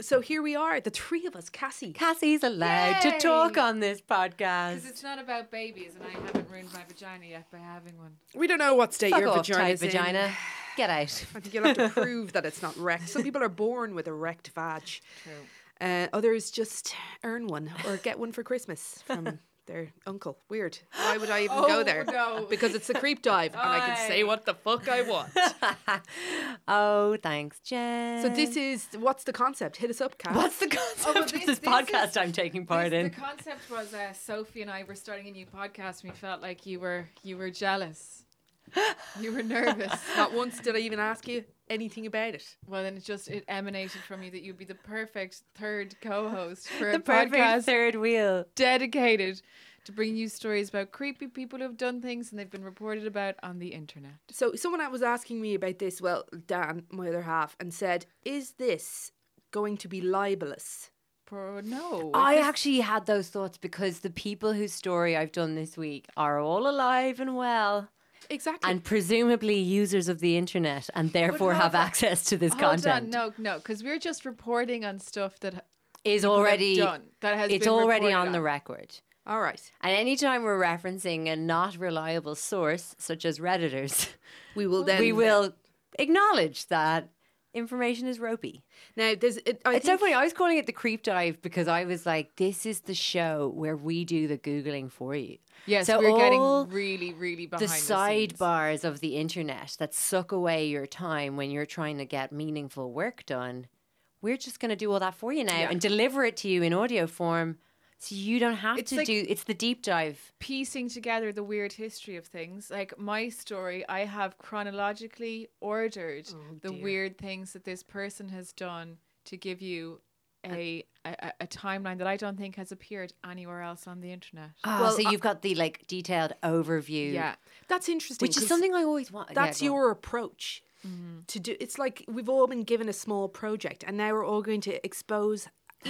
So here we are, the three of us, Cassie. Cassie's allowed to talk on this podcast. Because it's not about babies, and I haven't ruined my vagina yet by having one. We don't know what state Fuck your off, vagina's tight vagina. in. Get out. I think you'll have to prove that it's not wrecked. Some people are born with a wrecked vag. True. Others just earn one or get one for Christmas from their uncle. Weird. Why would I even go there? No. Because it's a creep dive and I can say what the fuck I want. Oh, thanks, Jen. So this is, what's the concept? Hit us up, Cass. What's the concept of this podcast I'm taking part in? The concept was Sophie and I were starting a new podcast, and we felt like you were jealous. You were nervous. Not once did I even ask you anything about it. Well, then it emanated from you that you'd be the perfect third co-host for The a perfect podcast third wheel. dedicated to bringing you stories about creepy people who've done things and they've been reported about on the internet. So someone was asking me about this, well, Dan, my other half, and said, is this going to be libelous? No. I actually had those thoughts because the people whose story I've done this week are all alive and well. Exactly. And presumably users of the internet and therefore have access to this content. No, because we're just reporting on stuff that Is people have already done, that has it's been already reported on the record. All right. And anytime we're referencing a not reliable source, such as Redditors, We will then... we will acknowledge that information is ropey. Now, there's... It's so funny. I was calling it the creep dive because I was like, this is the show where we do the Googling for you. Yes, So we're all getting really, really behind the the scenes. sidebars of the internet that suck away your time when you're trying to get meaningful work done. We're just going to do all that for you now and deliver it to you in audio form so you don't have It's to like- it's the deep dive. Piecing together the weird history of things. Like my story, I have chronologically ordered the weird things that this person has done to give you a timeline that I don't think has appeared anywhere else on the internet. Well, so you've got the like detailed overview. Yeah. That's interesting. Which is 'cause something I always want. That's Yeah, go on. your approach to do. It's like we've all been given a small project and now we're all going to expose,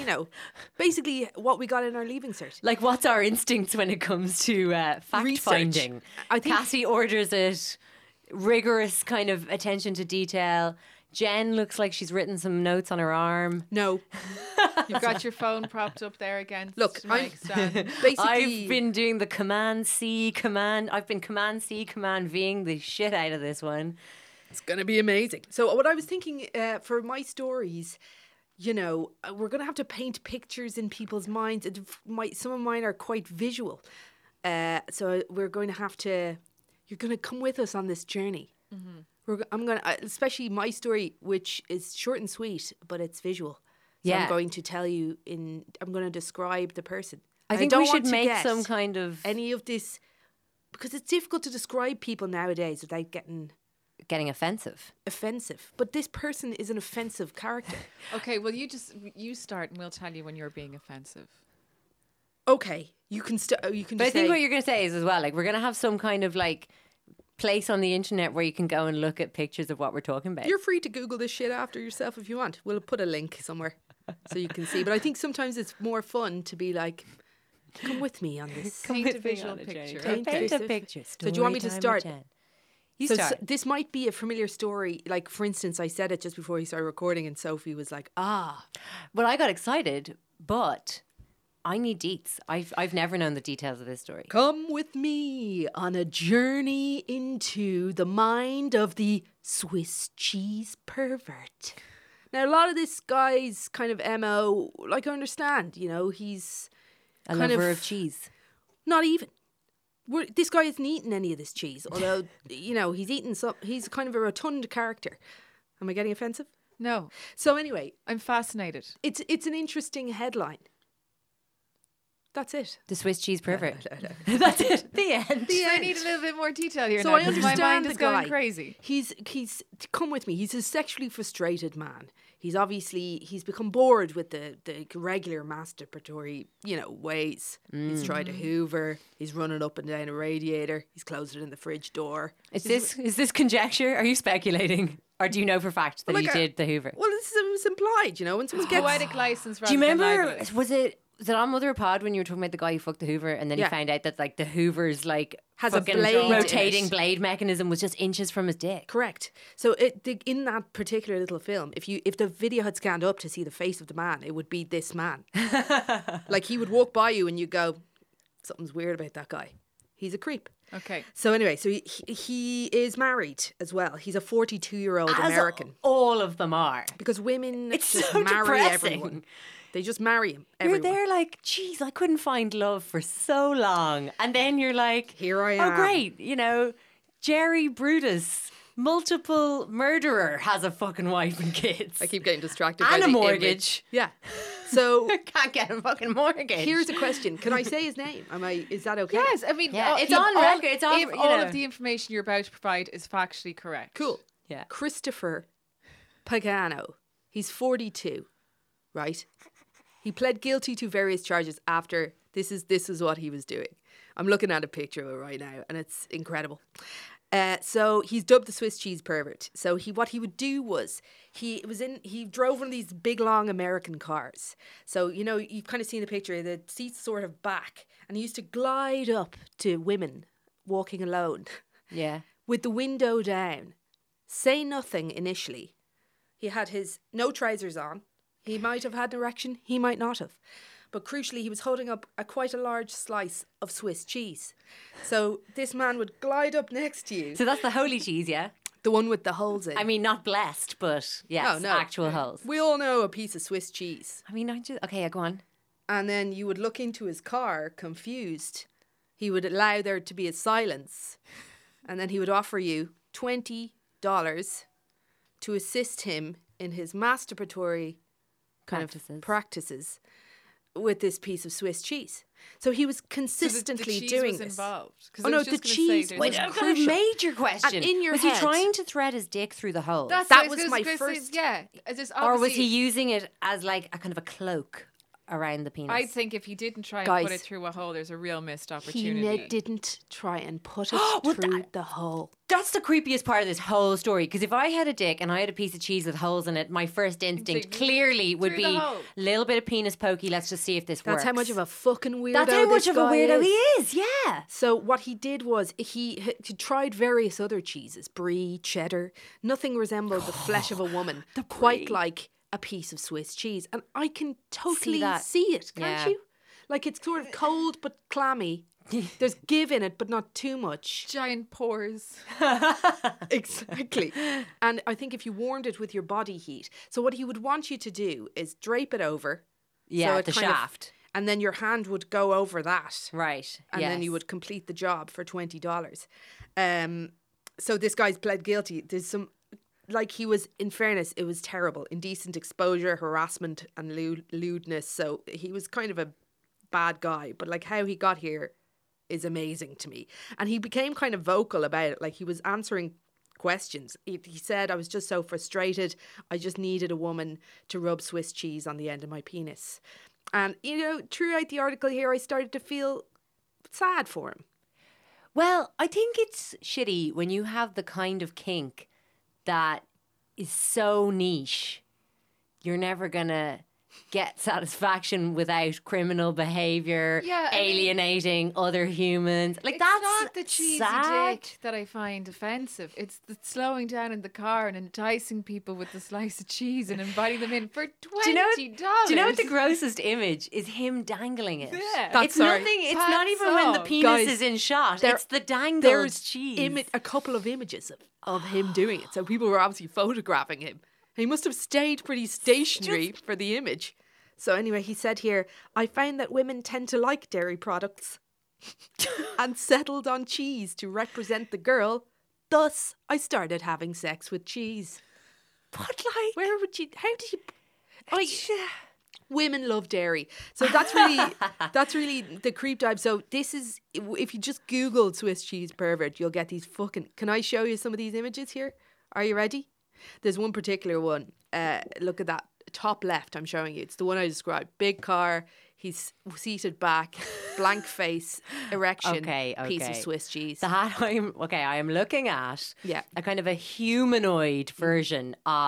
basically what we got in our leaving cert. Like, what's our instincts when it comes to fact Research. finding? I think- Cassie orders it, rigorous kind of attention to detail. Jen looks like she's written some notes on her arm. No. You've got your phone propped up there against Look, the I'm- mic stand. Basically, I've been doing the Command C, Command. I've been Command C, Command Ving the shit out of this one. it's going to be amazing. So what I was thinking for my stories, we're going to have to paint pictures in people's minds. Some of mine are quite visual. So we're going to have to, you're going to come with us on this journey. Mm-hmm. I'm going to, especially my story, which is short and sweet, but it's visual. So Yeah. I'm going to tell you I'm going to describe the person. I think don't we want should to make get some kind of any of this, because it's difficult to describe people nowadays without getting getting offensive. offensive. But this person is an offensive character. Okay, well, you start and we'll tell you when you're being offensive. Okay, you can you can. But I Just think say, what you're going to say is as well, like, we're going to have some kind of like place on the internet where you can go and look at pictures of what we're talking about. you're free to Google this shit after yourself if you want. We'll put a link somewhere so you can see. But I think sometimes it's more fun to be like, come with me on this. Paint a visual picture. Paint Paint a a- picture. So do you want me to Story time start? with Jen. You So start. this might be a familiar story. Like, for instance, I said it just before we started recording, and Sophie was like, Well, I got excited, but I need deets. I've never known the details of this story. come with me on a journey into the mind of the Swiss cheese pervert. Now, a lot of this guy's kind of MO, like, I understand, he's A kind lover of cheese. not even. This guy isn't eating any of this cheese, although, he's eating some, he's kind of a rotund character. Am I getting offensive? No, So anyway, I'm fascinated. it's an interesting headline. That's it. The Swiss cheese pervert. That's it. The end. I need a little bit more detail here So now, I 'cause understand my mind the is going guy. crazy. He's come with me. He's a sexually frustrated man. He's become bored with the regular masturbatory, ways. He's tried to hoover. He's running up and down a radiator. He's closed it in the fridge door. Is this conjecture? Are you speculating? Or do you know for fact that Well, he like, did the Hoover? Well, this was implied, when someone gets Poetic license. Do you rather than remember, libelous. was it Was it on Mother of Pod when you were talking about the guy who fucked the Hoover and then he Yeah. found out that like the Hoover's like Has a fucking blade in rotating it. blade mechanism was just inches from his dick. Correct. So in that particular little film, if the video had scanned up to see the face of the man, it would be this man. Like he would walk by you and you go, something's weird about that guy. He's a creep. Okay. So anyway, so he is married as well. He's a 42-year-old As American. all of them are. Because women It's just so marry depressing. everyone. They just marry him. You're Everyone. there like, geez, I couldn't find love for so long. And then you're like, Here I oh, am. great. You know, Jerry Brutus, multiple murderer, has a fucking wife and kids. I keep getting distracted And by a the mortgage. image. Yeah. So Can't get a fucking mortgage. here's a question. Can I say his name? Is that okay? Yes, I mean, Yeah, it's if on record, it's on- If you all know. of the information you're about to provide is factually correct. Cool. Yeah. Christopher Pagano. He's 42, right? He pled guilty to various charges after this is what he was doing. I'm looking at a picture of it right now and it's incredible. So he's dubbed the Swiss cheese pervert. So what he would do was he drove one of these big long American cars. So you know you've kind of seen the picture. The seats sort of back, and he used to glide up to women walking alone Yeah. with the window down, say nothing initially. He had his no trousers on. He might have had an erection, he might not have. But crucially, he was holding up quite a large slice of Swiss cheese. So this man would glide up next to you, So that's the holy cheese, yeah? the one with the holes in. I mean, not blessed, but yes, no. actual holes. We all know a piece of Swiss cheese. I mean, I just, okay, yeah, go on. And then you would look into his car, confused. He would allow there to be a silence. And then he would offer you $20 to assist him in his masturbatory kind of practices with this piece of Swiss cheese. So he was So consistently the cheese doing was this. involved. 'Cause Oh, I no, was the just gonna say cheese there's was Wait, no- I've got a crucial. major question. And in your was head- he trying to thread his dick through the hole? That's That what I was my gonna say, first- Yeah. It's just Or was he obviously- using it as like a kind of a cloak around the penis? I think if he didn't try and Guys, put it through a hole, there's a real missed He opportunity. didn't try and put it Well, through the hole. That's the creepiest part of this whole story. Because if I had a dick and I had a piece of cheese with holes in it, my first instinct clearly would Through the be hole. a little bit of penis pokey. Let's just see if this works. That's how much of a fucking weirdo That's how much this of a guy weirdo is. he is. Yeah. So what he did was he tried various other cheeses, brie, cheddar. Nothing resembled the flesh of a woman, quite like a piece of Swiss cheese. And I can totally that. see it, can't Yeah. you? Like it's sort of cold but clammy. There's give in it, but not too much. Giant pores. Exactly. And I think if you warmed it with your body heat. So what he would want you to do is drape it over. Yeah, it the kind of- shaft. and then your hand would go over that. Right. And then you would complete the job for $20. So this guy's pled guilty. There's some, like he was, in fairness, it was terrible. Indecent exposure, harassment and lewdness. So he was kind of a bad guy. But like how he got here is amazing to me. And he became kind of vocal about it. Like he was answering questions. He said, I was just so frustrated. I just needed a woman to rub Swiss cheese on the end of my penis. And, you know, throughout the article here, I started to feel sad for him. Well, I think it's shitty when you have the kind of kink that is so niche. You're never going to get satisfaction without criminal behavior, Yeah, I mean- alienating other humans. Like It's that's not the cheesy sad. dick that I find offensive. It's the slowing down in the car and enticing people with the slice of cheese and inviting them in for $20. Do you know what the grossest image is? Him dangling it. Yeah. That's It's sorry. nothing. It's Pat not even when the Saw. penis Guys, is in shot. there- It's the dangled There's cheese. a couple of images of him doing it. So people were obviously photographing him. He must have stayed pretty stationary for the image. So anyway, he said here, I found that women tend to like dairy products and settled on cheese to represent the girl. Thus, I started having sex with cheese. But like, Where would you, how do you, women love dairy. So that's really the creep dive. So this is, if you just Google Swiss cheese pervert, you'll get these fucking, can I show you some of these images here? Are you ready? There's one particular one. Look at that. Top left, I'm showing you. It's the one I described. Big car. He's seated back, blank face, erection, piece of okay. Swiss cheese. I am looking at Yeah. a kind of a humanoid version of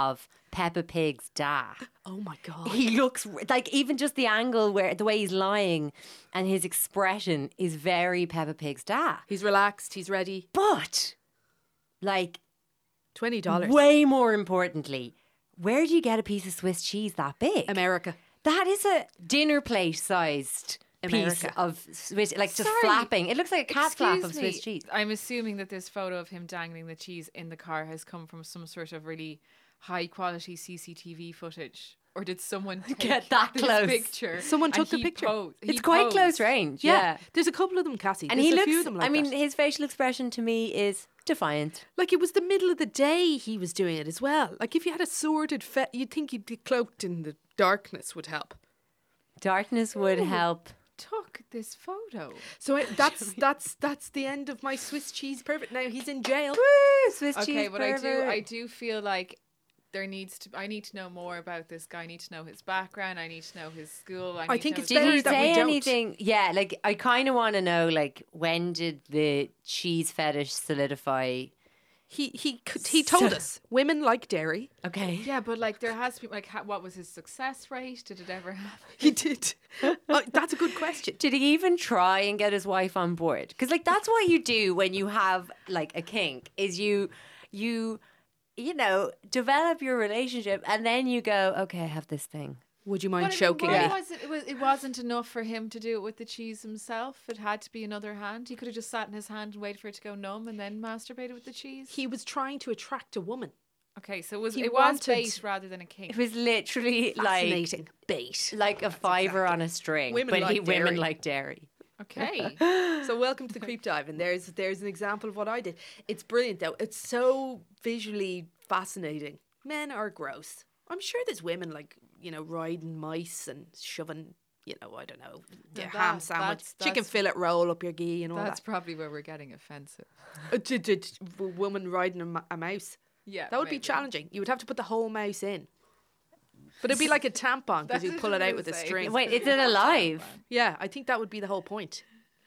Peppa Pig's dad. Oh my God. He looks like, even just the angle where the way he's lying and his expression is very Peppa Pig's dad. He's relaxed. He's ready. But, like, $20. way more importantly, where do you get a piece of Swiss cheese that big? America. That is a dinner plate sized piece America. of Swiss, like just Sorry. flapping. It looks like a cat flap of Excuse Swiss me, cheese. I'm assuming that this photo of him dangling the cheese in the car has come from some sort of really high quality CCTV footage. Or did someone take Get that this close. picture? Someone and took the he picture. he It's quite posed? close range. Yeah. Yeah. There's a couple of them, Cassie. And There's he a looks, few of them like I mean, that. his facial expression to me is defiant. Like it was the middle of the day he was doing it as well. Like if you had a sordid you'd think you'd be cloaked in the darkness would help. Darkness would help. Took this photo. So that's the end of my Swiss cheese pervert. Now he's in jail. Woo, Swiss cheese Okay, but pervert. I do feel like I need to know more about this guy. I need to know his background. I need to know his school. I think to know it's his- Did better he that we say don't. anything? Yeah, like I kind of want to know, like, when did the cheese fetish solidify? He told us women like dairy. Okay. Yeah, but like there has to be like what was his success rate? Did it ever happen? He did. That's a good question. Did he even try and get his wife on board? Because like that's what you do when you have like a kink is you know develop your relationship and then you go, okay, I have this thing. Would you mind But choking why me? was it wasn't enough for him to do it with the cheese himself. It had to be another hand. He could have just sat in his hand and waited for it to go numb and then masturbated with the cheese. He was trying to attract a woman. Okay, so it He was wanted- bait rather than a kink. It was literally Fascinating. Bait. like a fiver on a string, Women but like women dairy. like dairy. Okay. So welcome to the creep dive, and there's an example of what I did. It's brilliant though. It's so visually fascinating. Men are gross. I'm sure there's women like riding mice and shoving I don't know ham sandwich, chicken that's- fillet roll up your gi and all That's that. probably where we're getting offensive. Woman riding a mouse. Yeah. That would be maybe. challenging. You would have to put the whole mouse in. But it'd be like a tampon because That's you what pull I it was out gonna with a say. string. Wait, is it alive? Yeah, I think that would be the whole point.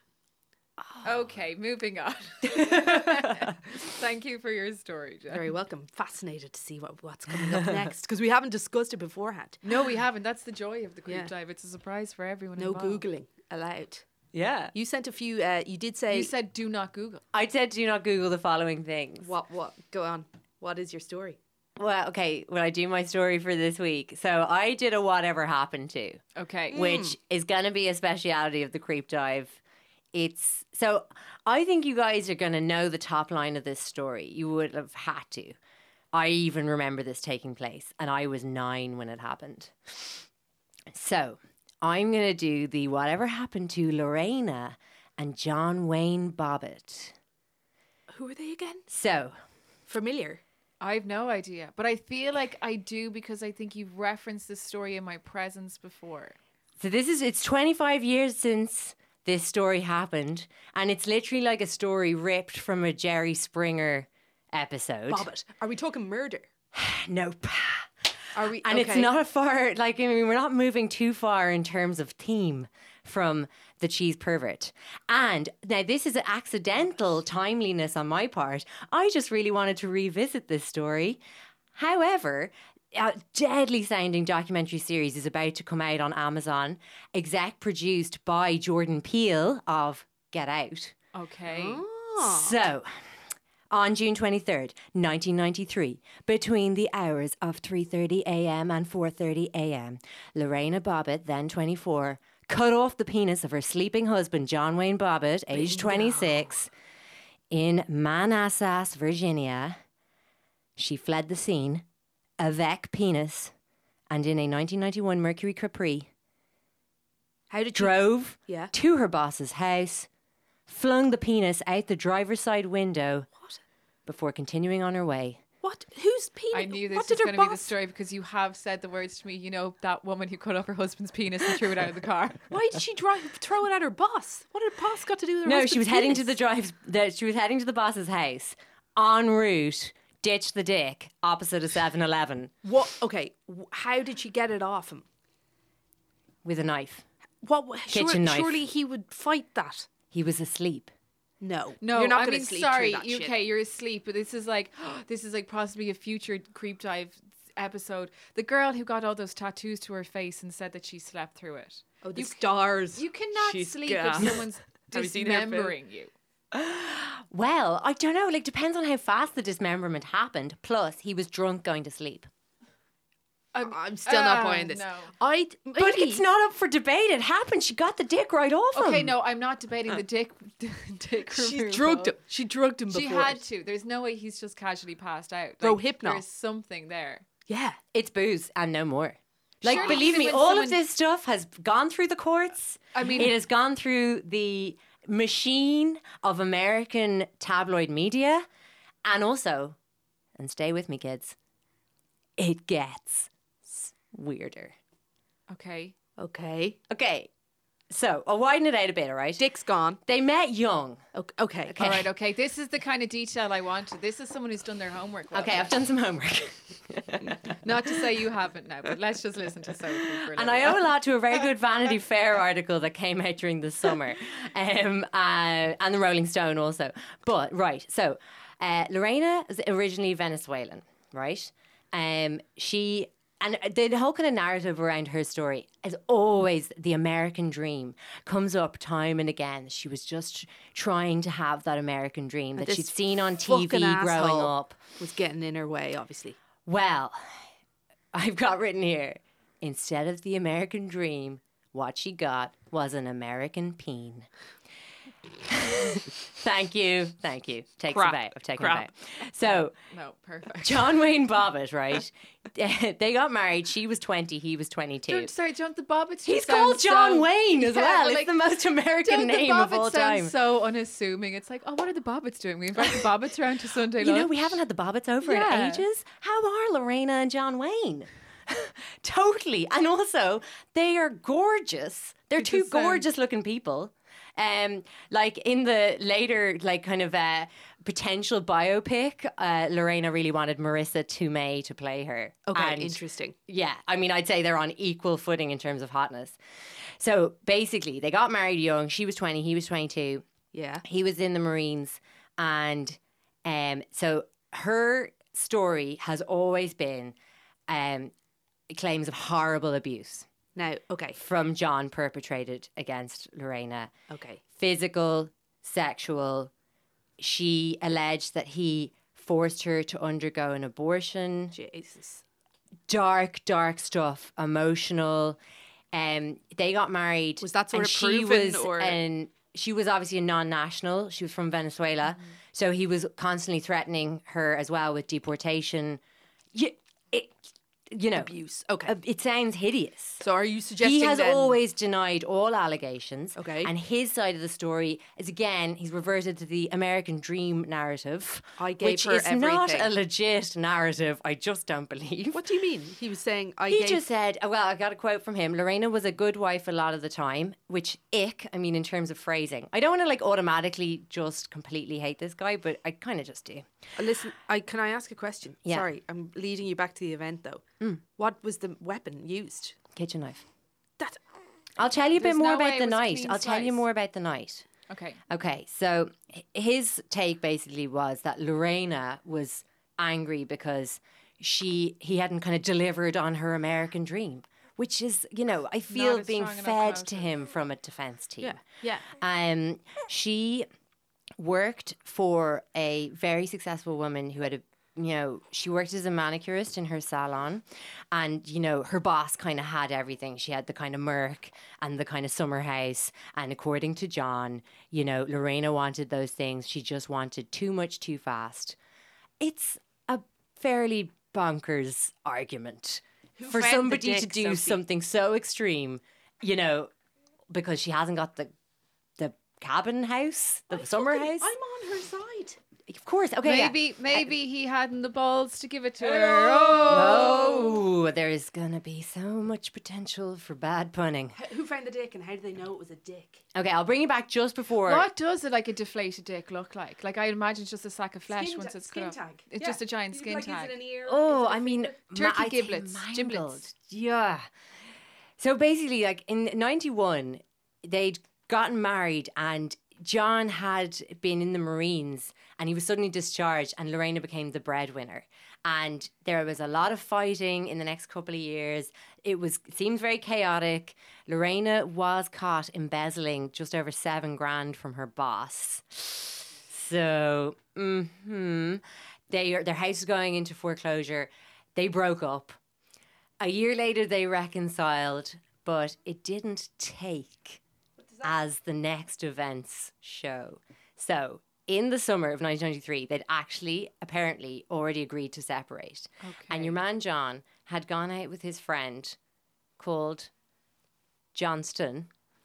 Okay, moving on. Thank you for your story, Jen. Very welcome. Fascinated to see what's coming up next because we haven't discussed it beforehand. No, we haven't. That's the joy of the creep Yeah. dive. It's a surprise for everyone No involved. Googling allowed. Yeah. You sent a few, you did say... You said do not Google. I said do not Google the following things. What? Go on. What is your story? Well, okay, when I do my story for this week. So I did a whatever happened to, Okay. which is going to be a speciality of the creep dive. So I think you guys are going to know the top line of this story. You would have had to. I even remember this taking place, and I was 9 when it happened. So I'm going to do the whatever happened to Lorena and John Wayne Bobbitt. Who are they again? So Familiar. I have no idea, but I feel like I do because I think you've referenced this story in my presence before. it's 25 years since this story happened, and it's literally like a story ripped from a Jerry Springer episode. Bobbitt. Are we talking murder? Nope. Are we? And it's not far, like, I mean, we're not moving too far in terms of theme from the cheese pervert. And now this is an accidental timeliness on my part. I just really wanted to revisit this story. However, a deadly sounding documentary series is about to come out on Amazon, exec produced by Jordan Peele of Get Out. Okay. Oh. So, on June 23rd, 1993, between the hours of 3:30 a.m. and 4:30 a.m., Lorena Bobbitt, then 24, cut off the penis of her sleeping husband, John Wayne Bobbitt, aged 26, in Manassas, Virginia. She fled the scene, avec penis, and in a 1991 Mercury Capri, How did you? drove Yeah. to her boss's house, flung the penis out the driver's side window What? before continuing on her way. What? Who's penis? I knew What this was did her going to be the boss? story because you have said the words to me. You know, that woman who cut off her husband's penis and threw it out of the car. Why did she throw it at her boss? What did her boss got to do with her? No, she husband's was heading to penis? she was heading to the boss's house. En route, ditched the dick opposite a 7-Eleven What? Okay. How did she get it off him? with a knife. Kitchen knife. Surely he would fight that. He was asleep. No, No, you're not I going mean, to sleep sorry, through that shit. okay, you're asleep, but this is like possibly a future creep dive episode. The girl who got all those tattoos to her face and said that she slept through it. Oh, the stars. You cannot She's sleep gas. if someone's Have you seen her film? dismembering you. Well, I don't know. Like, depends on how fast the dismemberment happened. Plus, he was drunk going to sleep. I'm still not buying this. No. But But it's not up for debate. It happened. She got the dick right off him. Okay, no, I'm not debating the dick She removal. drugged him. She drugged him before. She had to. There's no way he's just casually passed out. Rohypnol. There's something there. Yeah. It's booze and no more. Like, Surely believe even me, when all someone- of this stuff has gone through the courts. I mean- it has gone through the machine of American tabloid media. And also, and stay with me, kids, it gets weirder. Okay. Okay. Okay, so I'll widen it out a bit, all right? Dick's gone. They met young. Okay. All right, okay. This is the kind of detail I wanted. This is someone who's done their homework. Well. Okay, I've done some homework. Not to say you haven't now, but let's just listen to Sophie for a And little I while. owe a lot to a very good Vanity Fair article that came out during the summer, and the Rolling Stone also. But right, so Lorena is originally Venezuelan, right? She and the whole kind of narrative around her story is always the American dream comes up time and again. She was just trying to have that American dream that This she'd seen on fucking TV growing asshole up. was getting in her way, obviously. Well, I've got written here, instead of the American dream, what she got was an American peen. Thank you. Takes Crap. a bow. I've taken Crap. a bow. So, No, perfect. John Wayne Bobbitt, right? They got married. She was 20, he was 22. Sorry, don't the Bobbits He's just called sound John so- Wayne as Yeah, well. but It's like, the most American don't name the of all Bobbits sound time. so unassuming? It's like, oh, what are the Bobbits doing? We invite the Bobbits around to Sunday You know, lunch. we haven't had the Bobbits over in Yeah. ages. How are Lorena and John Wayne? Totally. And also, they are gorgeous. They're They two just sound- gorgeous looking people. Like in the later, like kind of potential biopic, Lorena really wanted Marissa Tomei to play her. Okay, And interesting. yeah, I mean, I'd say they're on equal footing in terms of hotness. So basically, they got married young. She was 20, he was 22. Yeah. He was in the Marines. And so her story has always been claims of horrible abuse Now, okay. from John perpetrated against Lorena. Okay. Physical, sexual. She alleged that he forced her to undergo an abortion. Jesus. Dark, dark stuff. Emotional. They got married. Was that sort and of she proven, was, or- and she was obviously a non-national. She was from Venezuela. So he was constantly threatening her as well with deportation. You know, Abuse. Okay. it sounds hideous. So are you suggesting He has then- always denied all allegations. Okay. And his side of the story is, again, he's reverted to the American dream narrative. I gave which her is not everything. a legit narrative. I just don't believe. What do you mean? He was saying I He gave just said, well, I got a quote from him. Lorena was a good wife a lot of the time, which I mean, in terms of phrasing. I don't want to like automatically just completely hate this guy, but I kind of just do. Listen, can I ask a question? Yeah. Sorry, I'm leading you back to the event though. What was the weapon used? Kitchen knife. That I'll tell you a bit There's more no way about it the was a night. clean I'll tell you slice. more about the night. Okay. Okay, so his take basically was that Lorena was angry because he hadn't kind of delivered on her American dream, which is, you know, I feel a being strong enough fed to motive. him from a defense team. yeah. She worked for a very successful woman who had she worked as a manicurist in her salon, and, you know, her boss kind of had everything. She had the kind of Merc and the kind of summer house. And according to John, you know, Lorena wanted those things. She just wanted too much too fast. It's a fairly bonkers argument for found the somebody to dick, do Sophie? something so extreme, you know, because she hasn't got the cabin house, the summer house. I'm on her side. Of course. Okay. yeah. Maybe he hadn't the balls to give it to her. Oh, there's gonna be so much potential for bad punning. Who found the dick and how did they know it was a dick? Okay, I'll bring you back just before. What does like a deflated dick look like? Like I imagine it's just a sack of flesh once it's skin cut up. tag. It's Yeah. just a giant You skin like, tag. Is it an ear? Oh, Is it a I mean, finger? Turkey I'd say giblets, mangled. giblets. Yeah. So basically, like in '91, they'd gotten married, and John had been in the Marines, and he was suddenly discharged, and Lorena became the breadwinner. And there was a lot of fighting in the next couple of years. It seemed very chaotic. Lorena was caught embezzling just over $7,000 from her boss. So, their house was going into foreclosure. They broke up. A year later, they reconciled, but it didn't take as the next events show. So, in the summer of 1993, they'd actually apparently already agreed to separate. Okay. And your man John had gone out with his friend called Johnston.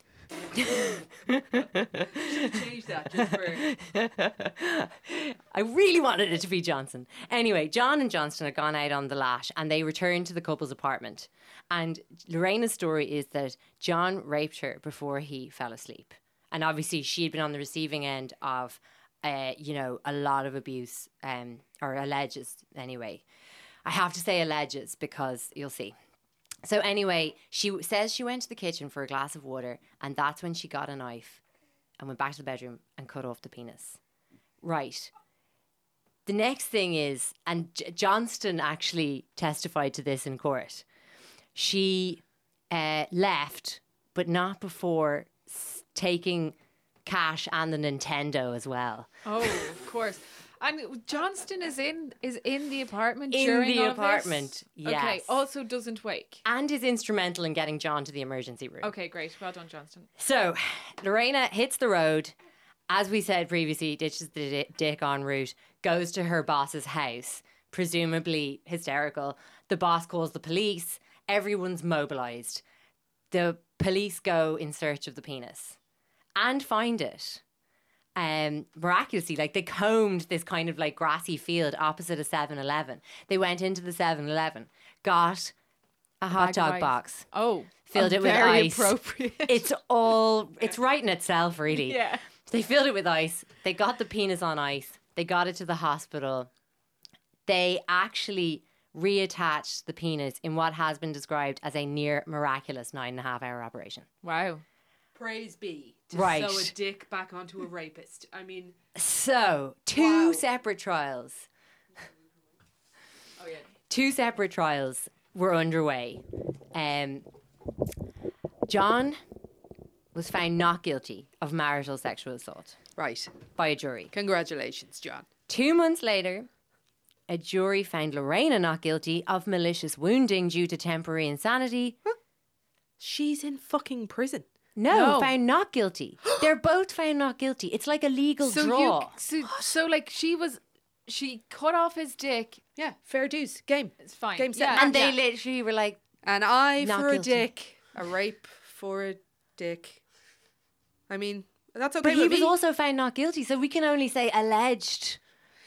Change that just for... I really wanted it to be Johnson. Anyway, John and Johnston had gone out on the lash and they returned to the couple's apartment. And Lorena's story is that John raped her before he fell asleep. And obviously she had been on the receiving end of, a lot of abuse, or alleges anyway. I have to say alleges because you'll see. So anyway, she says she went to the kitchen for a glass of water and that's when she got a knife and went back to the bedroom and cut off the penis. Right. The next thing is, and Johnston actually testified to this in court, she left, but not before taking cash and the Nintendo as well. Oh, of course. And Johnston is in the apartment In during the all of this? apartment, yes. Okay, also doesn't wake. And is instrumental in getting John to the emergency room. Okay, great. Well done, Johnston. So, Lorena hits the road. As we said previously, ditches the dick en route, goes to her boss's house, presumably hysterical. The boss calls the police. Everyone's mobilised. The police go in search of the penis and find it. Miraculously, like they combed this kind of like grassy field opposite a 7-Eleven. They went into the 7-Eleven, got a hot bag of dog ice. box, Oh, filled it with very ice. appropriate. It's right in itself, really. Yeah. They filled it with ice. They got the penis on ice. They got it to the hospital. They actually reattached the penis in what has been described as a near miraculous 9.5-hour operation. Wow. Praise be to Right. sew a dick back onto a rapist. I mean, So, two Wow. separate trials. oh yeah. Two separate trials were underway. John was found not guilty of marital sexual assault Right. by a jury. Congratulations, John. 2 months later, a jury found Lorena not guilty of malicious wounding due to temporary insanity. She's in fucking prison. No, No. found not guilty. They're both found not guilty. It's like a legal draw. So like she cut off his dick. Yeah, fair dues. Game. It's fine. Game set. Yeah. And they Yeah. literally were like, An eye Not for guilty. a dick. A rape for a dick. I mean, that's okay but he with was me. also found not guilty. So we can only say alleged,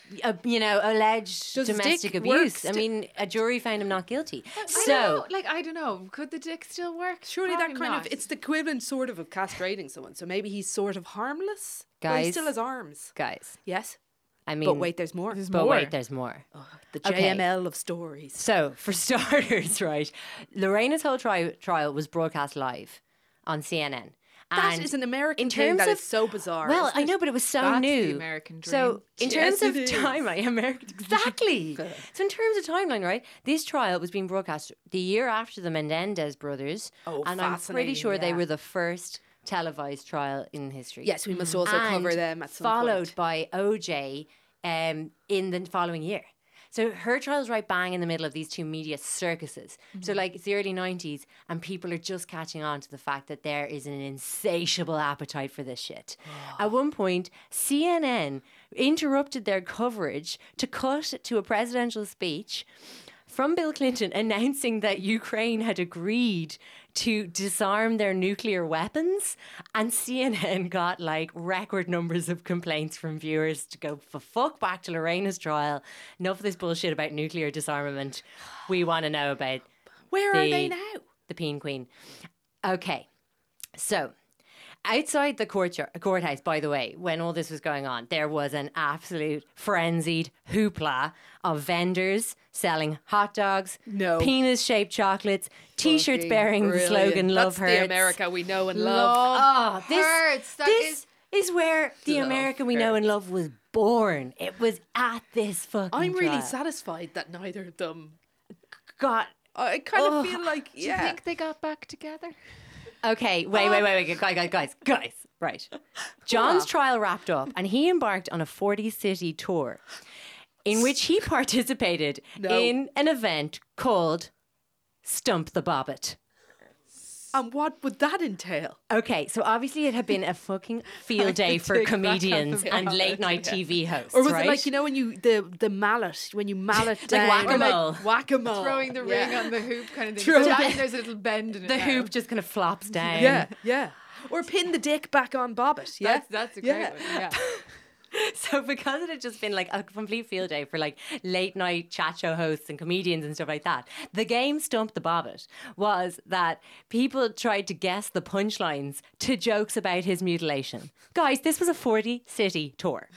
alleged Does his domestic dick work abuse. I mean, a jury found him not guilty. I don't know. Could the dick still work? Surely that Probably kind not. of, it's the equivalent sort of castrating someone. So maybe he's sort of harmless. But he Guys. still has arms. Guys, Yes. I mean, But wait, there's more. but wait, there's more. The Okay. JML of stories. So, for starters, right, Lorena's whole trial was broadcast live on CNN. That And is an American in thing terms that of- is so bizarre. Well, isn't I it? know, but it was so That's new. the American So, in Yes, terms of it is. timeline, exactly. So, in terms of timeline, right, this trial was being broadcast the year after the Menendez brothers, Oh, and I'm pretty fascinating, sure they yeah. were the first televised trial in history. Yes, we must also cover And them at some followed point. by OJ in the following year. So her trial's right bang in the middle of these two media circuses. So like it's the early 90s and people are just catching on to the fact that there is an insatiable appetite for this shit. At one point, CNN interrupted their coverage to cut to a presidential speech from Bill Clinton announcing that Ukraine had agreed to disarm their nuclear weapons, and CNN got like record numbers of complaints from viewers to go for fuck back to Lorena's trial. Enough of this bullshit about nuclear disarmament. We want to know about Where are they the- now? the Peen Queen. Okay, so outside the courthouse, by the way, when all this was going on, there was an absolute frenzied hoopla of vendors selling hot dogs, No. penis-shaped chocolates, T-shirts Fucking bearing the brilliant. slogan "Love That's the Hurts." America we know and love. Oh, this Hurts. That this is is where the Love America we know and love was born. It was at this fucking I'm really trial. satisfied that neither of them. God. I kind of feel like, Do you think they got back together? Okay, wait, guys. Right. John's trial wrapped up and he embarked on a 40-city tour in which he participated in an event called Stump the Bobbit. And what would that entail? Okay, so obviously it had been a fucking field day for take back comedians the and mallet, late night TV hosts, Or was right? it like, you know, when you the mallet, when you mallet down, whack-a-mole. like whack-a-mole, Throwing the ring on the hoop kind of thing. Throw So the- there's a little bend in it the now. hoop just kind of flops down. Yeah. Or pin the dick back on Bobbit. Yeah, That's a great Yeah. one. Yeah. So because it had just been like a complete field day for like late night chat show hosts and comedians and stuff like that, the game Stump the Bobbit was that people tried to guess the punchlines to jokes about his mutilation. Guys, this was a 40-city tour.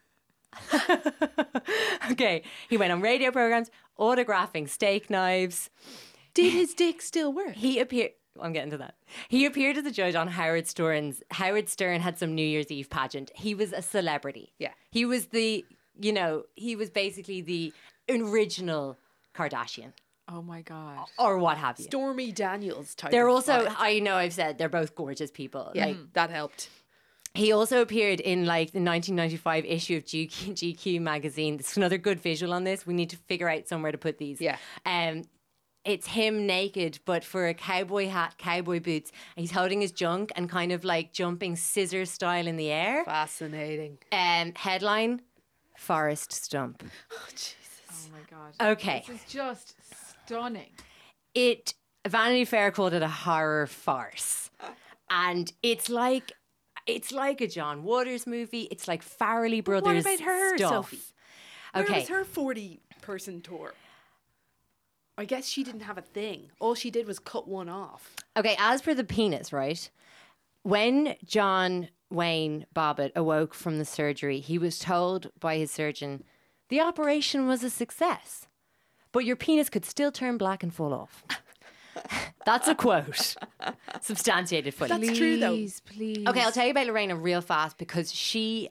Okay, he went on radio programs, autographing steak knives. Did his dick still work? He appeared. I'm getting to that. He appeared as a judge on Howard Stern's. Howard Stern had some New Year's Eve pageant. He was a celebrity. Yeah. He was he was basically the original Kardashian Oh my God. or what have you. Stormy Daniels type. They're of also, vibe. I know I've said, they're both gorgeous people. Yeah, Like, that helped. he also appeared in like the 1995 issue of GQ magazine. This is another good visual on this. We need to figure out somewhere to put these. Yeah. It's him naked, but for a cowboy hat, cowboy boots. He's holding his junk and kind of like jumping scissor style in the air. Fascinating. Headline, Forrest Stump. Oh, Jesus. Oh my God. Okay. This is just stunning. Vanity Fair called it a horror farce. And it's like a John Waters movie. It's like Farrelly Brothers What about her, stuff. Sophie? Where Okay. was her 40-person tour? I guess she didn't have a thing. All she did was cut one off. Okay, as for the penis, right? When John Wayne Bobbitt awoke from the surgery, he was told by his surgeon, the operation was a success, but your penis could still turn black and fall off. That's a quote. Substantiated footage. That's true, though. Please. Okay, I'll tell you about Lorena real fast because she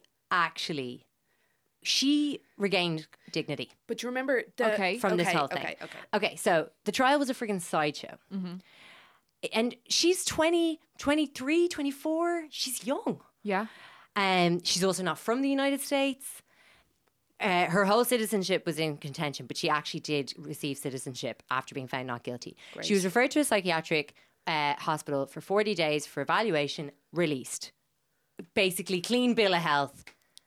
regained dignity. But do you remember the, Okay. From this whole thing. Okay. Okay, so the trial was a freaking sideshow. And she's 20, 23, 24. She's young. Yeah. She's also not from the United States. Her whole citizenship was in contention, but she actually did receive citizenship after being found not guilty. She was referred to a psychiatric hospital for 40 days for evaluation, released. Basically, clean bill of health.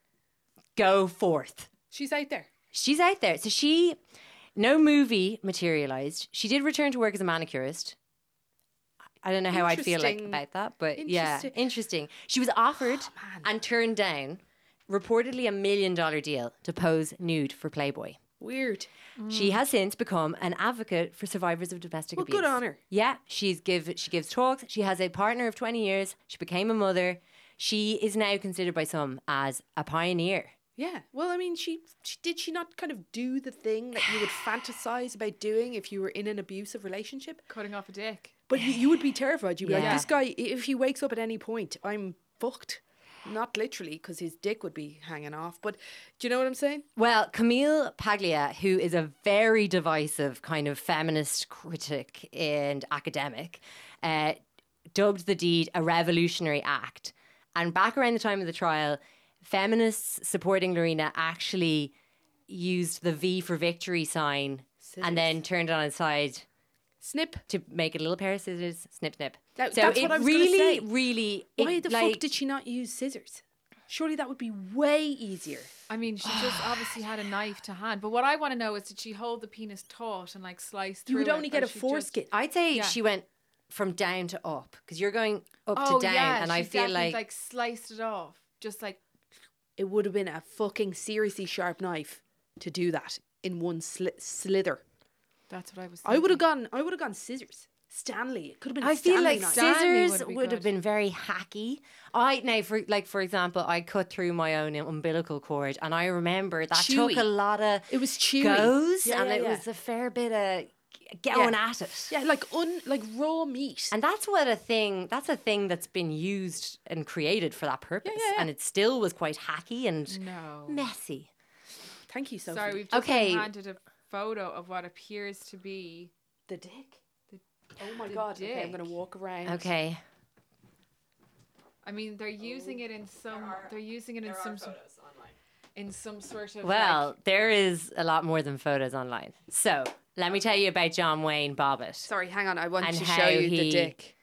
Go forth. She's out there. She's out there. So no movie materialized. She did return to work as a manicurist. I don't know how I'd feel like Interesting. about that, but yeah, Interesting. interesting. She was offered and turned down, reportedly $1 million deal to pose nude for Playboy. Weird. She has since become an advocate for survivors of domestic Well, abuse. good on her. Yeah, she gives talks. She has a partner of 20 years. She became a mother. She is now considered by some as a pioneer. Yeah. Well, I mean, she did she not kind of do the thing that you would fantasize about doing if you were in an abusive relationship? Cutting off a dick. But you would be terrified. You'd be like, Yeah. this guy, if he wakes up at any point, I'm fucked. Not literally, because his dick would be hanging off. But do you know what I'm saying? Well, Camille Paglia, who is a very divisive kind of feminist critic and academic, dubbed the deed a revolutionary act. And back around the time of the trial, feminists supporting Lorena actually used the V for victory sign and then turned it on its side Snip. to make a little pair of scissors, snip, snip. That's so what it I was gonna say. really... Why it, the fuck did she not use scissors? Surely that would be way easier. I mean, she just obviously had a knife to hand. But what I want to know is, did she hold the penis taut and like slice through You would it, only or get a she just- foreskin. I'd say Yeah. she went from down to up because you're going up Oh, to down yeah, and I she feel definitely, like sliced it off. Just like, It would have been a fucking seriously sharp knife to do that in one slither. that's what I was I would have thinking. gone scissors. Stanley. It could have been. I feel Stanley like knife. Stanley scissors would would be have good. been very hacky. For example, I cut through my own umbilical cord, and I remember that took Chewy. a lot of It was chewy. goes, Yeah, and yeah, it yeah. was a fair bit of going at it. Yeah, like raw meat. And that's a thing that's been used and created for that purpose. yeah. And it still was quite hacky and No. messy. Thank you, Sophie. Sorry, we've just Okay. been handed a photo of what appears to be The dick. Oh my the god. Okay, I'm dick. going to walk around. Okay. I mean, they're using it in some. They're using it in some. In some sort of. Well, there is a lot more than photos online. So let me tell you about John Wayne Bobbitt. Sorry, hang on. I want And to how show you the he- dick.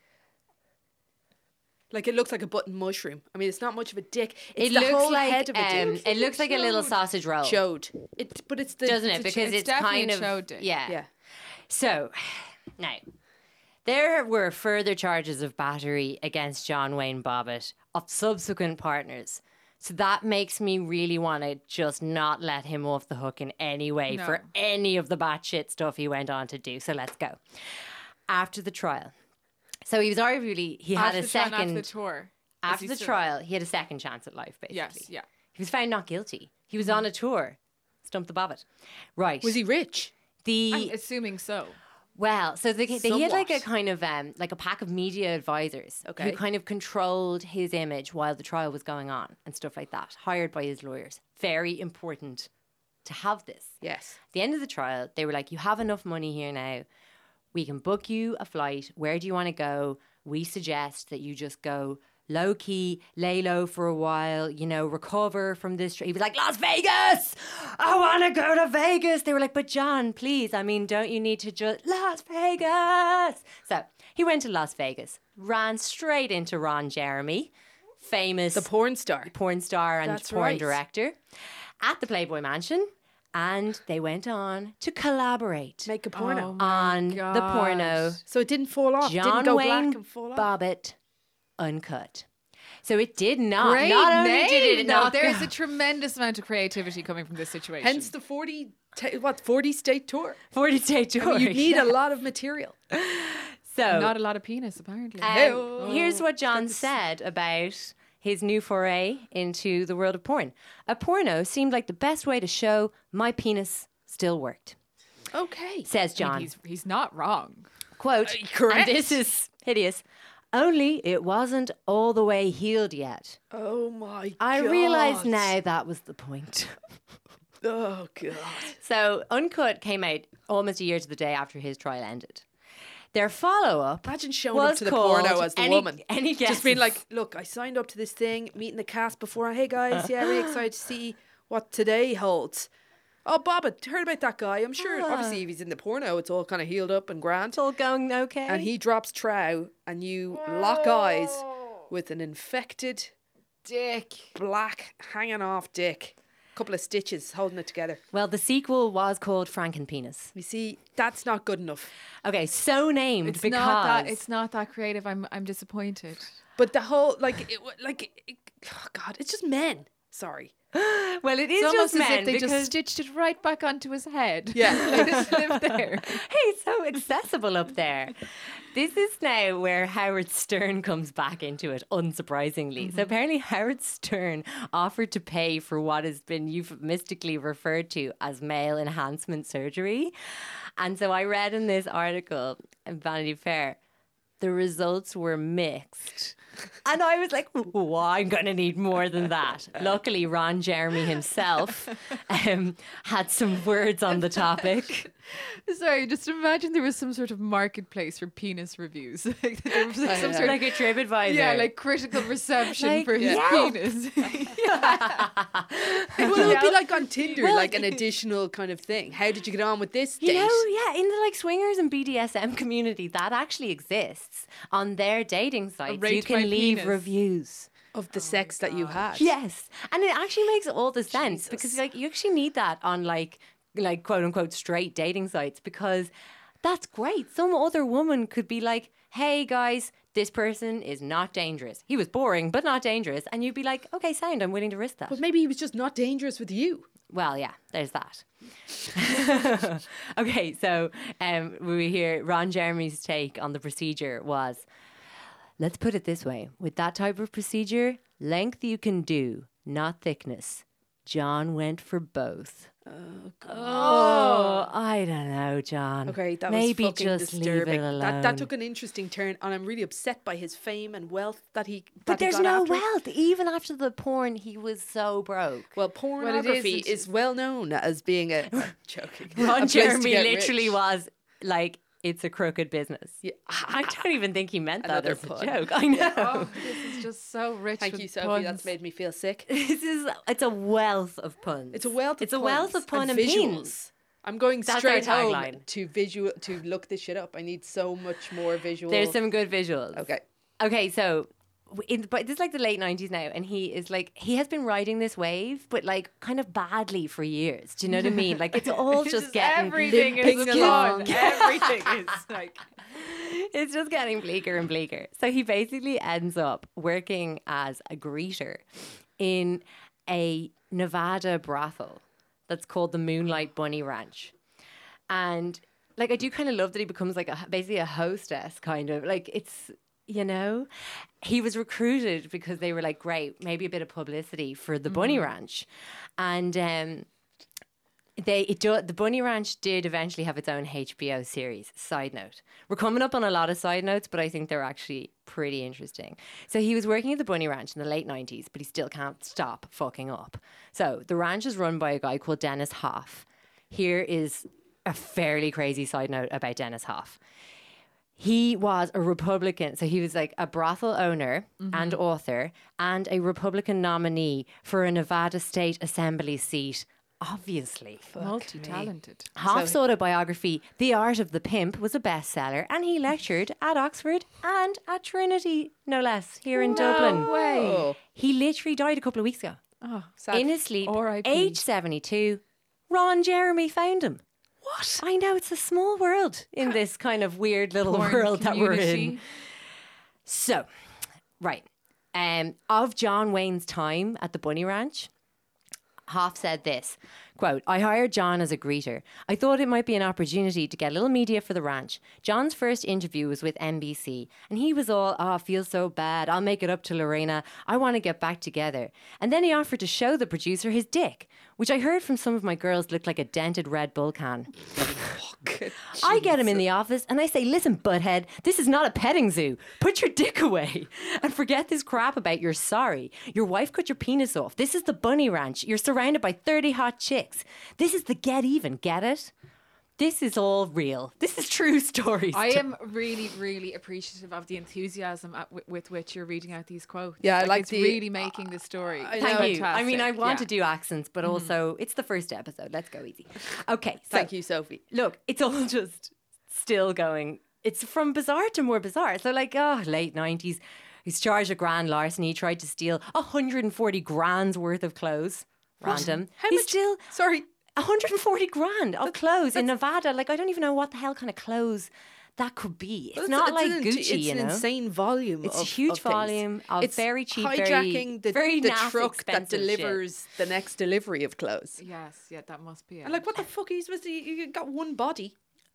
Like, it looks like a button mushroom. I mean, it's not much of a dick. It's It the looks whole like head of a dick. it looks like a little sausage roll, Chode. But it's the... doesn't it? the Because chode. it's definitely kind a of chode dick. Yeah. So now there were further charges of battery against John Wayne Bobbitt of subsequent partners. So that makes me really want to just not let him off the hook in any way No. for any of the batshit stuff he went on to do. So let's go. After the trial. So he was arguably, he had a second, after the tour. after the trial, he had a second chance at life, basically. Yes. Yeah. He was found not guilty. He was on a tour. Stump the Bobbitt. Right. Was he rich? I'm assuming so. Well, so he had like a Somewhat. kind of like a pack of media advisors Okay. who kind of controlled his image while the trial was going on and stuff like that, hired by his lawyers. Very important to have this. Yes. At the end of the trial, they were like, you have enough money here now. We can book you a flight. Where do you want to go? We suggest that you just go low key, lay low for a while, you know, recover from this. He was like, Las Vegas! I want to go to Vegas. They were like, but John, please, I mean, don't you need to just Las Vegas? So he went to Las Vegas, ran straight into Ron Jeremy, famous The porn star. porn star and That's porn right. director, at the Playboy Mansion. And they went on to collaborate Make a porno. on the porno So it didn't fall off. John didn't go Wayne black and fall off. Bobbitt Uncut. So it did not. Great not only name. did it not. There's a tremendous amount of creativity coming from this situation. Hence the 40 state tour. 40 state tour. I mean, you need a lot of material. So not a lot of penis, apparently. here's what John said about his new foray into the world of porn. A porno seemed like the best way to show my penis still worked, Okay. says I John. mean, he's not wrong. Quote, correct. and this is hideous, only it wasn't all the way healed yet. Oh my god. I realise now that was the point. Oh god. So Uncut came out almost a year to the day after his trial ended. Their follow-up Imagine showing was up to the called porno as the Any- woman. Any Just being Guesses? like, look, I signed up to this thing, meeting the cast before. Hey guys, yeah, really excited to see what today holds. Oh, Bobbitt, heard about that guy. I'm sure, obviously, if he's in the porno, it's all kind of healed up and grand. It's all going okay. And he drops trow, and you lock eyes with an infected, Dick. black, hanging off dick. Couple of stitches holding it together. Well, the sequel was called Frankenpenis. You see, that's not good enough. Okay, so named It's because not that creative. I'm disappointed. But the whole, oh god, it's just men. Sorry. well, it is It's almost just as men if they because just stitched it right back onto his head. Yeah. Let it live there. hey, it's so accessible up there. This is now where Howard Stern comes back into it, unsurprisingly. So apparently Howard Stern offered to pay for what has been euphemistically referred to as male enhancement surgery. And so I read in this article in Vanity Fair, the results were mixed. And I was like, oh, I'm going to need more than that. Luckily, Ron Jeremy himself had some words on the topic. Sorry, just imagine there was some sort of marketplace for penis reviews. Like, there was like some sort Like a TripAdvisor. yeah, like critical reception Like, for his Yelp. penis. Well, it would be like on Tinder, like an additional kind of thing. How did you get on with this date? You know, yeah, in the like swingers and BDSM community, that actually exists on their dating sites. You rate can my leave penis. reviews. Of the sex that you had. Yes, and it actually makes all the sense because like you actually need that on like quote unquote straight dating sites because that's great. Some other woman could be like, "Hey guys, this person is not dangerous. He was boring, but not dangerous," and you'd be like, "Okay, sound. I'm willing to risk that." But maybe he was just not dangerous with you. Well, yeah, there's that. Okay, so we hear Ron Jeremy's take on the procedure was, let's put it this way. With that type of procedure, length you can do, not thickness. John went for both. Oh, I don't know, John. Okay, that Maybe was fucking just disturbing. leave it alone. That took an interesting turn, and I'm really upset by his fame and wealth that he. But that he there's got no after. wealth. Even after the porn, he was so broke. Well, pornography isn't- is well known as being a joking. a Ron place to Jeremy get literally rich. was like, it's a crooked business. Yeah. I don't even think he meant that Another as a pun. joke. I know. Oh, this is just so rich. Thank with you, Sophie. puns. That's made me feel sick. It's a wealth of puns. It's a wealth. It's of a wealth puns of pun and visuals. pins. I'm going That's straight our home tagline. to look this shit up. I need so much more visual. There's some good visuals. Okay. Okay, so but this is like the late 90s now, and he has been riding this wave, but like kind of badly for years. Do you know what I mean? Like it's all just getting everything is limping along. fun. Everything is like it's just getting bleaker and bleaker. So he basically ends up working as a greeter in a Nevada brothel that's called the Moonlight Bunny Ranch. And like I do kind of love that he becomes like basically a hostess kind of. Like it's, you know, he was recruited because they were like, great, maybe a bit of publicity for the Bunny Ranch. And the Bunny Ranch did eventually have its own HBO series. Side note. We're coming up on a lot of side notes, but I think they're actually pretty interesting. So he was working at the Bunny Ranch in the late 90s, but he still can't stop fucking up. So the ranch is run by a guy called Dennis Hoff. Here is a fairly crazy side note about Dennis Hoff. He was a Republican, so he was like a brothel owner and author and a Republican nominee for a Nevada State Assembly seat. Obviously. multi-talented. Hoff's autobiography, The Art of the Pimp, was a bestseller, and he lectured at Oxford and at Trinity, no less, here in Dublin. Oh, He literally died a couple of weeks ago. Oh, sad. In his sleep, R.I.P.. age 72, Ron Jeremy found him. What? I know, it's a small world in this kind of weird little porn world that we're in. community. So, right. Of John Wayne's time at the Bunny Ranch, Hoff said this, quote, I hired John as a greeter. I thought it might be an opportunity to get a little media for the ranch. John's first interview was with NBC, and he was all, I feel so bad. I'll make it up to Lorena. I want to get back together. And then he offered to show the producer his dick, which I heard from some of my girls looked like a dented Red Bull can. I get him in the office and I say, listen, butthead, this is not a petting zoo. Put your dick away and forget this crap about you're sorry. Your wife cut your penis off. This is the Bunny Ranch. You're surrounded by 30 hot chicks. This is the get even. Get it? This is all real. This is true stories. I am really, really appreciative of the enthusiasm with which you're reading out these quotes. Yeah, I like it's the- really making the story. I Thank know. you. I mean, I fantastic. want Yeah. to do accents, but also it's the first episode. Let's go easy. Okay. So, Thank you, Sophie. Look, it's all just still going. It's from bizarre to more bizarre. So like, late 90s. He's charged of grand larceny. He tried to steal 140 grand's worth of clothes. Random. How He's much? still Sorry. 140 grand of clothes in Nevada. Like, I don't even know what the hell kind of clothes that could be. It's not like Gucci, It's you know. an insane volume. It's a of huge things. volume of It's very cheap, hijacking very the naff, truck that expensive shit. delivers the next delivery of clothes. Yes, yeah, that must be it. And like, what the fuck are you supposed to? You got one body.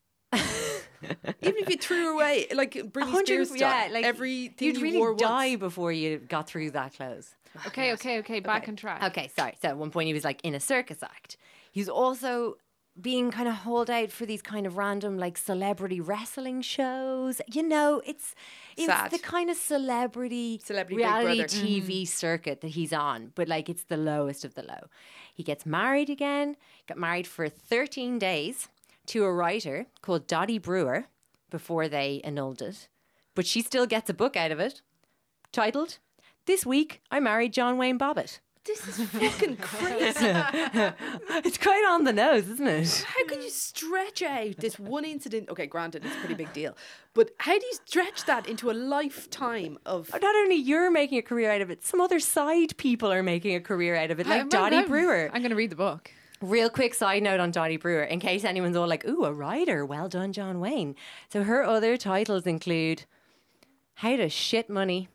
Even if you threw away like Britney 100, Spears style, yeah, like everything you'd you really wore once. die before you got through that clothes. Okay, back on track. Okay, sorry. So at one point he was like in a circus act. He's also being kind of hauled out for these kind of random like celebrity wrestling shows. You know, it's Sad. the kind of celebrity Big reality Brother. TV circuit that he's on, but like it's the lowest of the low. He gets married again, got married for 13 days to a writer called Dottie Brewer before they annulled it. But she still gets a book out of it titled, This Week I Married John Wayne Bobbitt. This is fucking crazy. It's quite on the nose, isn't it? How can you stretch out this one incident? Okay, granted, it's a pretty big deal, but how do you stretch that into a lifetime of? Not only you're making a career out of it, some other side people are making a career out of it, like Dottie Brewer. I'm going to read the book. Real quick side note on Dottie Brewer, in case anyone's all like, ooh, a writer, well done, John Wayne. So her other titles include How to Shit Money.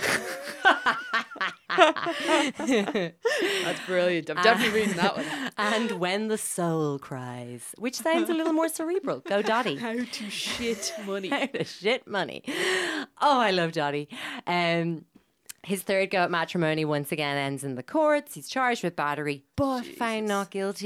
That's brilliant. I'm definitely reading that one. And When the Soul Cries, which sounds a little more cerebral. Go Dottie. How to shit money. How to shit money. Oh, I love Dottie. His third go at matrimony once again ends in the courts. He's charged with battery, but found not guilty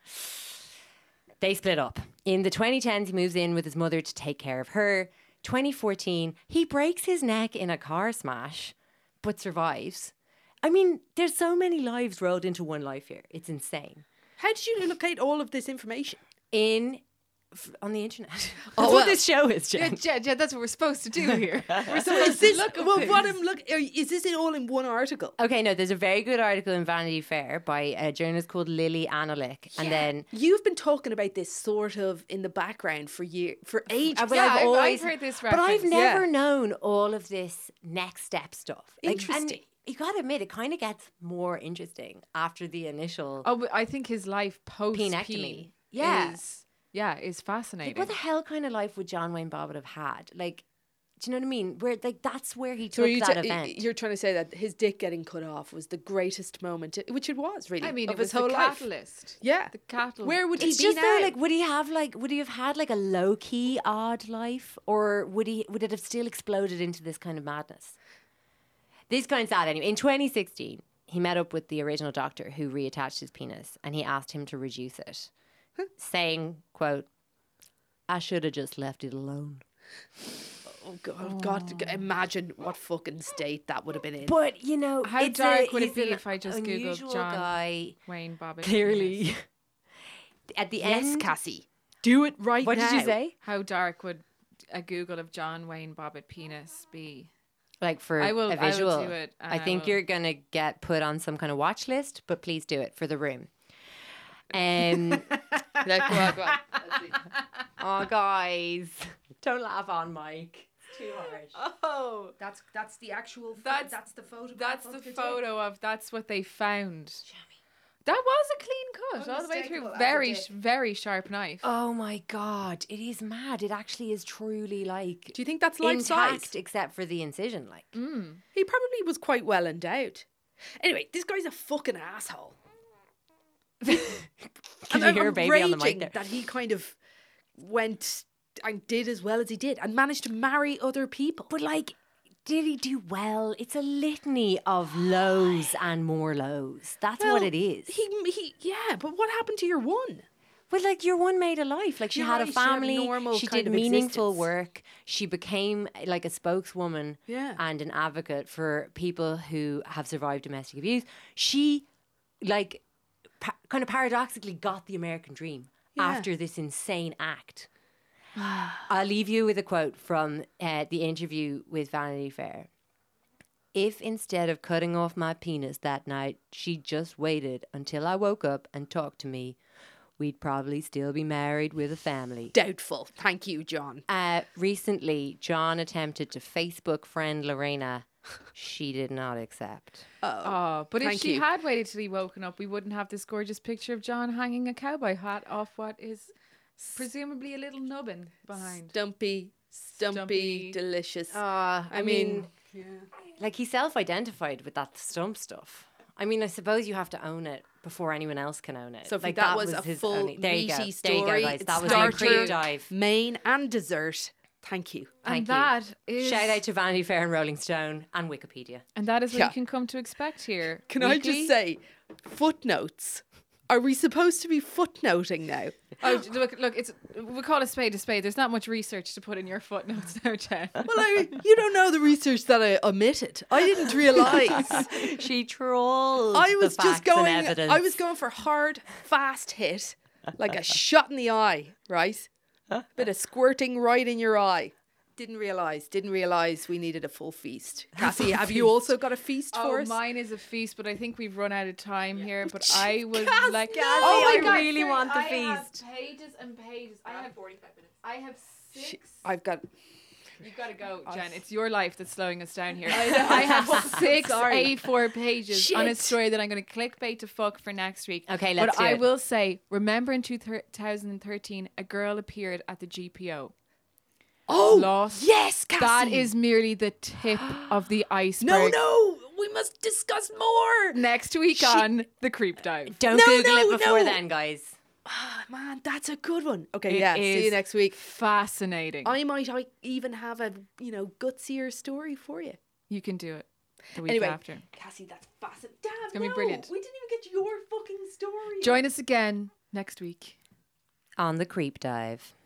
They split up. In the 2010s, he moves in with his mother to take care of her. 2014, he breaks his neck in a car smash, but survives. I mean, there's so many lives rolled into one life here. It's insane. How did you locate all of this information? On the internet. That's Oh, what well. this show is, Yeah, Jen. yeah, that's what we're supposed to do here. We're So supposed is this to look up well? things. What I'm looking is this all in one article? Okay, no, there's a very good article in Vanity Fair by a journalist called Lily Anolik. And then You've been talking about this sort of in the background for ages. Well, Yeah, I've I've heard this But I've reference. never known all of this next step stuff. Interesting. And you got to admit, it kind of gets more interesting after the initial. Oh, but I think his life post Penectomy. is fascinating. Like, what the hell kind of life would John Wayne Bobbitt have had? Like, do you know what I mean? Where that's where he took that event. You're trying to say that his dick getting cut off was the greatest moment, which it was really. I mean, of it was his whole the life. catalyst. Yeah. The catalyst. Where would he It's be just now? though, like, would he have had like a low key odd life, or would it have still exploded into this kind of madness? This kind of sad anyway. In 2016, he met up with the original doctor who reattached his penis, and he asked him to reduce it, saying, "quote I should have just left it alone." Oh God, I've got to imagine what fucking state that would have been in. But you know, How it's dark would it he's be an if I just Googled unusual John guy? Wayne Bobbitt? Clearly, at the yes, end, Cassie, do it right what now. did you say? How dark would a Google of John Wayne Bobbitt penis be? Like for I will a visual, do it, and I I think will- you're gonna get put on some kind of watch list, but please do it for the room. Oh, guys, don't laugh on Mike. It's too harsh. Oh, That's the actual. That's- the photo. that's the photo of. That's what they found. That was a clean cut all the way through. Unmistakable Very, as a dick. very sharp knife. Oh my god, it is mad. It actually is truly like Do you think that's life intact, size? except for the incision. Like, He probably was quite well endowed. Anyway, this guy's a fucking asshole. can you hear a I'm baby on the mic raging there? that he kind of went and did as well as he did and managed to marry other people. But like, did he do well? It's a litany of lows and more lows. That's what Well, it is. Yeah, but what happened to your one? Well, like your one made a life. Like she You're had right, a she had a family. normal She kind did of meaningful existence. work. She became like a spokeswoman Yeah. and an advocate for people who have survived domestic abuse. She, like, kind of paradoxically got the American dream after this insane act. I'll leave you with a quote from the interview with Vanity Fair. If instead of cutting off my penis that night, she just waited until I woke up and talked to me, we'd probably still be married with a family. Doubtful. Thank you, John. Recently, John attempted to Facebook friend Lorena. She did not accept. Oh, but if Thank she you. had waited till he woken up, we wouldn't have this gorgeous picture of John hanging a cowboy hat off what is presumably a little nubbin behind. Stumpy, Stumpy. delicious. I mean, like he self-identified with that stump stuff. I mean, I suppose you have to own it before anyone else can own it. So like that was a his full only. There you go. meaty There you go, story. guys. It's That was a starter, creep dive. main and dessert. Thank you. Thank And you. that is Shout out to Vanity Fair and Rolling Stone and Wikipedia. and that is what Yeah. you can come to expect here. Can I Weekly. just say, footnotes? Are we supposed to be footnoting now? Oh, look! It's we call a spade a spade. There's not much research to put in your footnotes now, Jen. Well, you don't know the research that I omitted. I didn't realise. She trolled. I was the just facts and going. evidence. I was going for hard, fast hit, like a shot in the eye. Right, bit of squirting right in your eye. Didn't realise we needed a full feast. Cassie, have you also got a feast for Oh, us? mine is a feast, but I think we've run out of time here. But I would Cass, like. no! Oh my I God, really sorry, want the I have feast. pages and pages. I have 45 minutes. I have 6. I've got. You've got to go, Jen. It's your life that's slowing us down here. I have 6 Sorry. A4 pages on a Shit. story that I'm going to clickbait to fuck for next week. Okay, let's But do I it. will say, remember in 2013, a girl appeared at the GPO. Oh, Lost. yes, Cassie. That is merely the tip of the iceberg. no. We must discuss more. Next week on The Creep Dive. Don't No, Google no, it before no. then, guys. Ah, man, that's a good one. Okay, It yeah. See you is next week. Fascinating. I might even have a gutsier story for you. You can do it the week Anyway, after. Cassie, that's fascinating. Damn, gonna be brilliant. We didn't even get your fucking story. Join us again Next week. On the Creep Dive.